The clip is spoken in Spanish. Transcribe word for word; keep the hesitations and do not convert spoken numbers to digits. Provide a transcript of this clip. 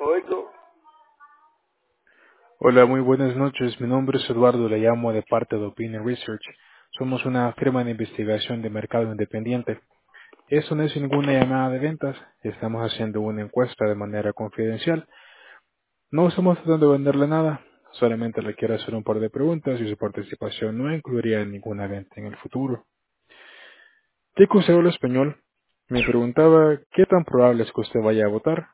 Oigo. Hola, muy buenas noches. Mi nombre es Eduardo, le llamo de parte de Opinion Research. Somos una firma de investigación de mercado independiente. Eso no es ninguna llamada de ventas. Estamos haciendo una encuesta de manera confidencial. No estamos tratando de venderle nada. Solamente le quiero hacer un par de preguntas y su participación no incluiría ninguna venta en el futuro. Tico usted habla español. Me preguntaba qué tan probable es que usted vaya a votar